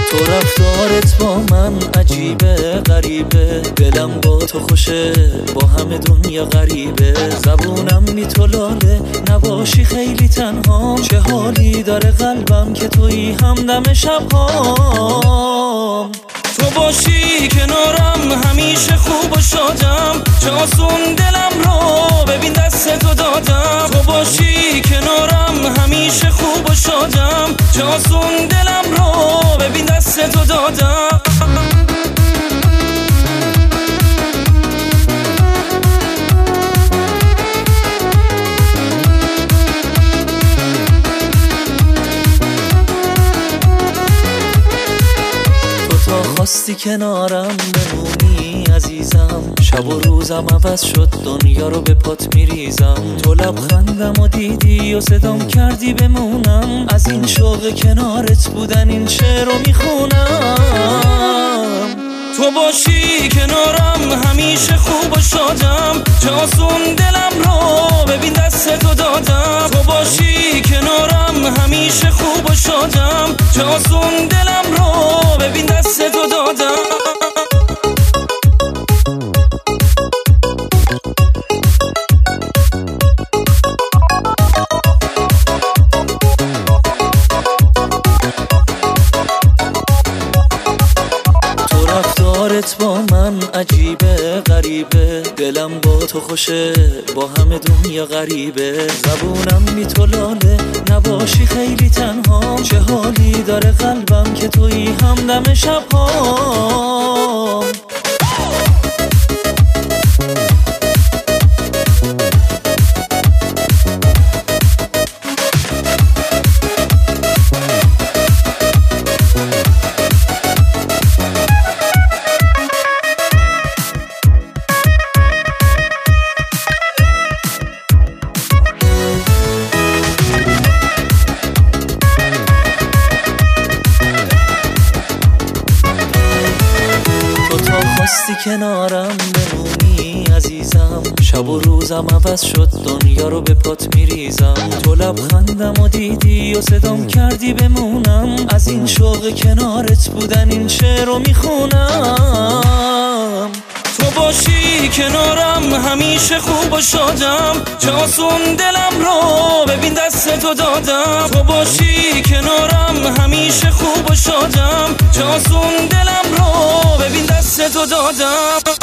تو رفتارت با من عجیبه غریبه، دلم با تو خوشه با همه دنیا غریبه. زبونم بی تو لاله، نباشی خیلی تنها. چه حالی داره قلبم که تویی همدم شبهام. تو باشی کنارم همیشه خوب و شادم، چه آسون دلم رو ببین دست تو دادم. تو باشی کنارم همیشه خوب و شادم، چه آسون دلم رو ببین دست تو دادم. خواستی کنارم بمونی عزیزم، شب و روزم عوض شد دنیا رو به پات میریزم. تو لبخندم و دیدی و صدام کردی بمونم، از این شوق کنارت بودن این شعر رو میخونم. تو باشی کنارم همیشه خوب و شادم، چه آسون دلم رو ببین دست تو دادم. تو باشی کنارم همیشه خوب و شادم، چه آسون دلم رو ببین دست تو دادم. رفتارت با من عجیبه غریبه، دلم با تو خوشه با همه دنیا غریبه. زبونم بی تو لاله، نباشی خیلی تنها. چه حالی داره قلبم که تویی همدم شبهام. خواستی کنارم بمونی عزیزم، شب و روزم عوض شد دنیا رو به پات میریزم. تو لبخندم و دیدی و صدام کردی بمونم، از این شوق کنارت بودن این شعر رو میخونم. تو باشی کنارم همیشه خوب و شادم، چه آسون دلم رو ببین دست تو دادم. تو باشی کنارم همیشه خوب و شادم، چه آسون دلم رو ببین دست تو دادم.